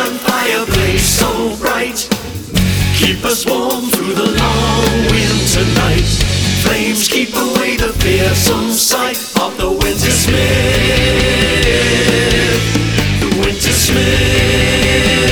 burn, fire blaze so bright. Keep us warm through the long winter night. Flames keep away the fearsome sight of the winter smith. The winter smith.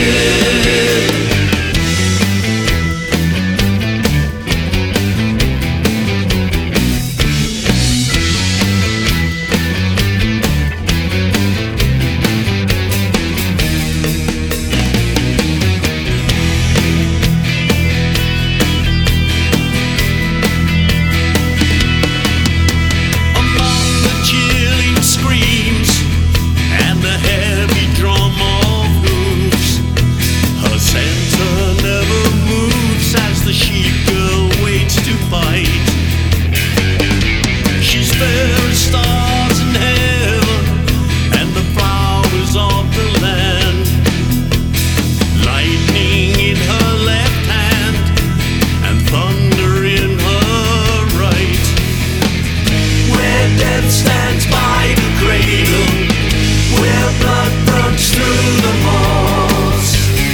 Stands by the cradle, where blood runs through the moors.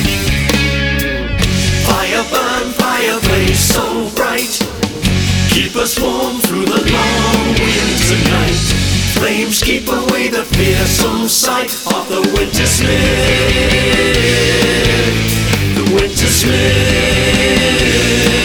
Fire burn, fire blaze so bright. Keep us warm through the long winter night. Flames keep away the fearsome sight of the winter smith. The winter smith.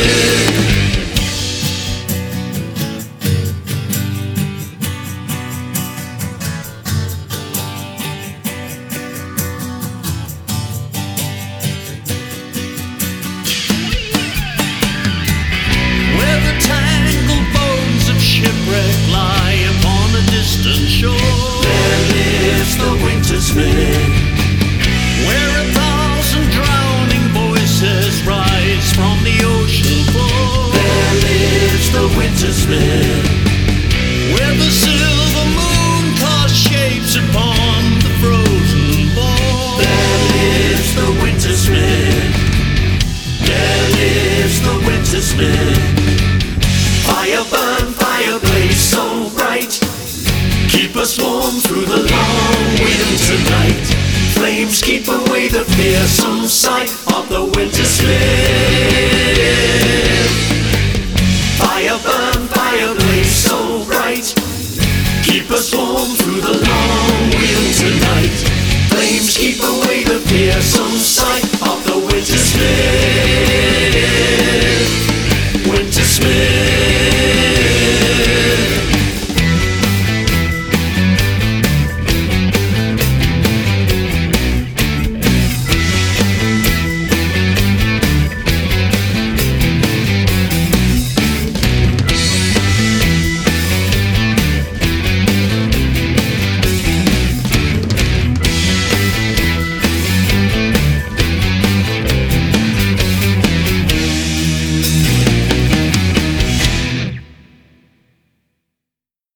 Lie upon a distant shore. There lives the winter smith, where 1,000 drowning voices rise from the ocean floor. There lives the winter smith, where the silver moon casts shapes upon the frozen board. There lives the winter smith. There lives the winter smith. Fire burn, fire blaze so bright. Keep us warm through the long winter night. Flames keep away the fearsome sight of the winter smith. Fire burn, fire blaze so bright. Keep us warm through the long winter night. Flames keep away the fearsome sight